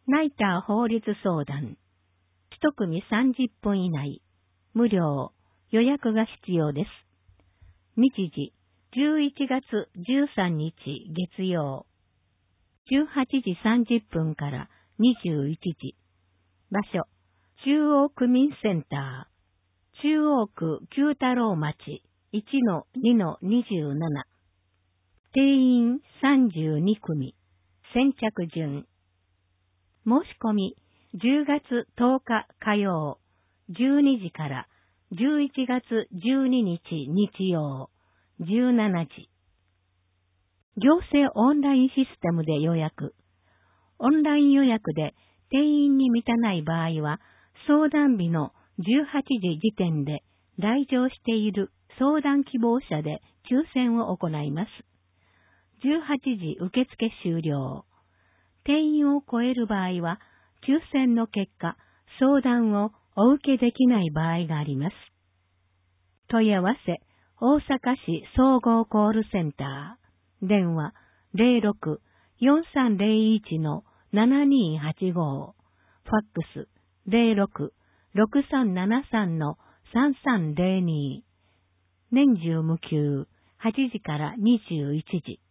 ナイター法律相談。一組30分以内。無料。予約が必要です。日時、11月13日月曜。18時30分から21時。場所、中央区民センター。中央区九太郎町 1-2-27。定員32組。先着順。申し込み、10月10日火曜、12時から11月12日日曜、17時。行政オンラインシステムで予約。オンライン予約で定員に満たない場合は、相談日の18時時点で来場している相談希望者で抽選を行います。18時受付終了。定員を超える場合は、抽選の結果、相談をお受けできない場合があります。問い合わせ、大阪市総合コールセンター。電話、06-4301-7285。ファックス、06-6373-3302。年中無休、8時から21時。